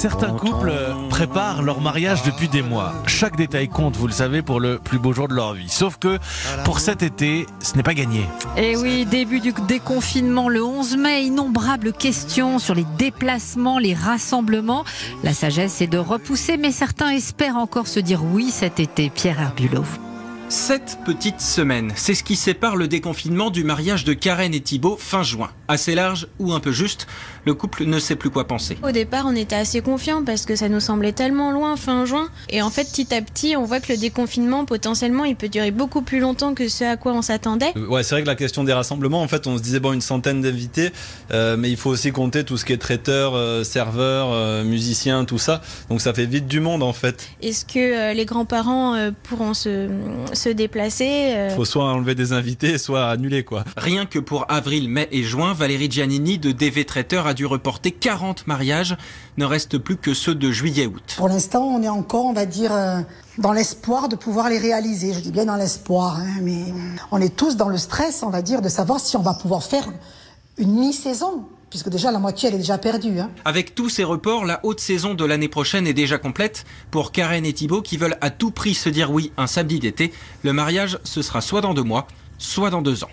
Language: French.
Certains couples préparent leur mariage depuis des mois. Chaque détail compte, vous le savez, pour le plus beau jour de leur vie. Sauf que pour cet été, ce n'est pas gagné. Et oui, début du déconfinement le 11 mai, innombrables questions sur les déplacements, les rassemblements. La sagesse est de repousser, mais certains espèrent encore se dire oui cet été. Pierre Herbulot. 7 petites semaines, c'est ce qui sépare le déconfinement du mariage de Karen et Thibaut fin juin. Assez large ou un peu juste, le couple ne sait plus quoi penser. Au départ, on était assez confiants parce que ça nous semblait tellement loin fin juin. Et en fait, petit à petit, on voit que le déconfinement, potentiellement, il peut durer beaucoup plus longtemps que ce à quoi on s'attendait. Ouais, c'est vrai que la question des rassemblements, en fait, on se disait une centaine d'invités, mais il faut aussi compter tout ce qui est traiteur, serveur, musicien, tout ça. Donc ça fait vite du monde en fait. Est-ce que les grands-parents pourront se déplacer Faut soit enlever des invités, soit annuler quoi. Rien que pour avril, mai et juin, Valérie Giannini de DV Traiteur a dû reporter 40 mariages. Ne reste plus que ceux de juillet-août. Pour l'instant, on est encore, on va dire, dans l'espoir de pouvoir les réaliser. Je dis bien dans l'espoir, mais on est tous dans le stress, on va dire, de savoir si on va pouvoir faire une mi-saison. Puisque déjà la moitié elle est déjà perdue. Avec tous ces reports, la haute saison de l'année prochaine est déjà complète. Pour Karen et Thibaut qui veulent à tout prix se dire oui un samedi d'été, le mariage ce sera soit dans 2 mois, soit dans 2 ans.